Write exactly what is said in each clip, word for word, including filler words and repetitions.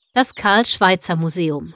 Das Karl-Schweitzer-Museum.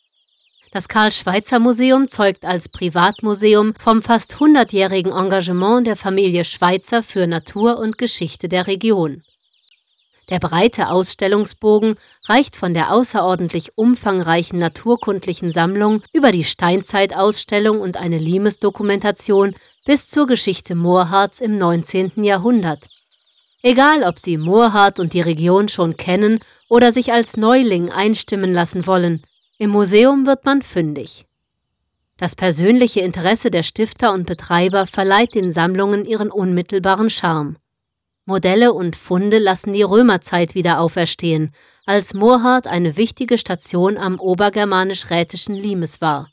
Das Karl-Schweitzer-Museum zeugt als Privatmuseum vom fast hundertjährigen Engagement der Familie Schweitzer für Natur und Geschichte der Region. Der breite Ausstellungsbogen reicht von der außerordentlich umfangreichen naturkundlichen Sammlung über die Steinzeitausstellung und eine Limes-Dokumentation bis zur Geschichte Moorhards im neunzehnten Jahrhundert. Egal, ob Sie Moorhard und die Region schon kennen oder sich als Neuling einstimmen lassen wollen, im Museum wird man fündig. Das persönliche Interesse der Stifter und Betreiber verleiht den Sammlungen ihren unmittelbaren Charme. Modelle und Funde lassen die Römerzeit wieder auferstehen, als Moorhard eine wichtige Station am obergermanisch-rätischen Limes war.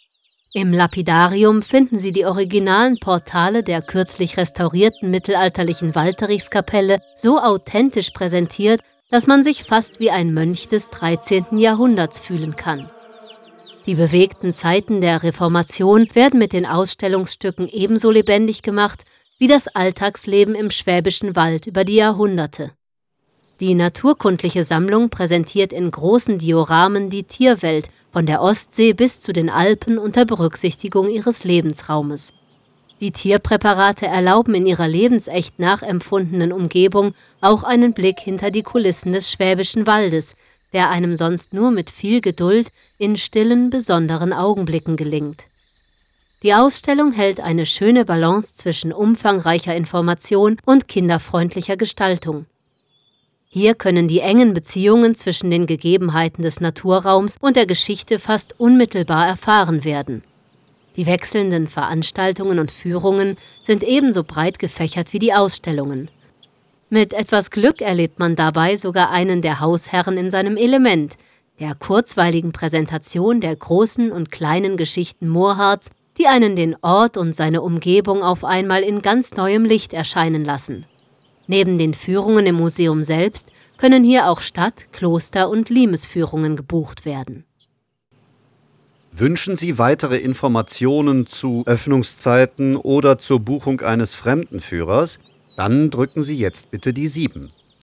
Im Lapidarium finden Sie die originalen Portale der kürzlich restaurierten mittelalterlichen Walterichskapelle so authentisch präsentiert, dass man sich fast wie ein Mönch des dreizehnten Jahrhunderts fühlen kann. Die bewegten Zeiten der Reformation werden mit den Ausstellungsstücken ebenso lebendig gemacht wie das Alltagsleben im Schwäbischen Wald über die Jahrhunderte. Die naturkundliche Sammlung präsentiert in großen Dioramen die Tierwelt von der Ostsee bis zu den Alpen unter Berücksichtigung ihres Lebensraumes. Die Tierpräparate erlauben in ihrer lebensecht nachempfundenen Umgebung auch einen Blick hinter die Kulissen des Schwäbischen Waldes, der einem sonst nur mit viel Geduld in stillen, besonderen Augenblicken gelingt. Die Ausstellung hält eine schöne Balance zwischen umfangreicher Information und kinderfreundlicher Gestaltung. Hier können die engen Beziehungen zwischen den Gegebenheiten des Naturraums und der Geschichte fast unmittelbar erfahren werden. Die wechselnden Veranstaltungen und Führungen sind ebenso breit gefächert wie die Ausstellungen. Mit etwas Glück erlebt man dabei sogar einen der Hausherren in seinem Element, der kurzweiligen Präsentation der großen und kleinen Geschichten Moorhards, die einen den Ort und seine Umgebung auf einmal in ganz neuem Licht erscheinen lassen. Neben den Führungen im Museum selbst können hier auch Stadt-, Kloster- und Limesführungen gebucht werden. Wünschen Sie weitere Informationen zu Öffnungszeiten oder zur Buchung eines Fremdenführers? Dann drücken Sie jetzt bitte die sieben.